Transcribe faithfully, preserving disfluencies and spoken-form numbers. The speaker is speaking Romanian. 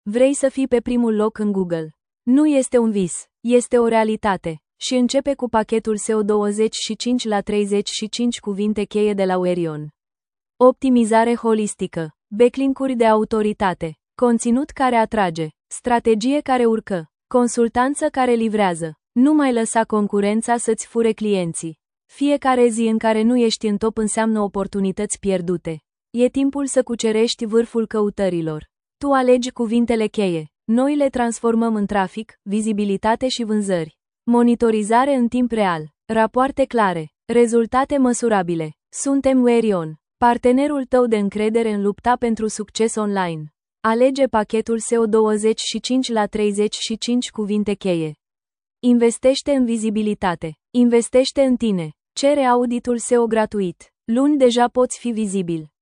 Vrei să fii pe primul loc în Google? Nu este un vis, este o realitate. Și începe cu pachetul S E O douăzeci și cinci la treizeci și cinci cuvinte cheie de la Werion. Optimizare holistică, backlink-uri de autoritate, conținut care atrage, strategie care urcă, consultanță care livrează. Nu mai lăsa concurența să-ți fure clienții. Fiecare zi în care nu ești în top înseamnă oportunități pierdute. E timpul să cucerești vârful căutărilor. Tu alegi cuvintele cheie. Noi le transformăm în trafic, vizibilitate și vânzări. Monitorizare în timp real. Rapoarte clare. Rezultate măsurabile. Suntem Werion, partenerul tău de încredere în lupta pentru succes online. Alege pachetul S E O douăzeci și cinci la treizeci și cinci cuvinte cheie. Investește în vizibilitate. Investește în tine. Cere auditul S E O gratuit. Luni deja poți fi vizibil.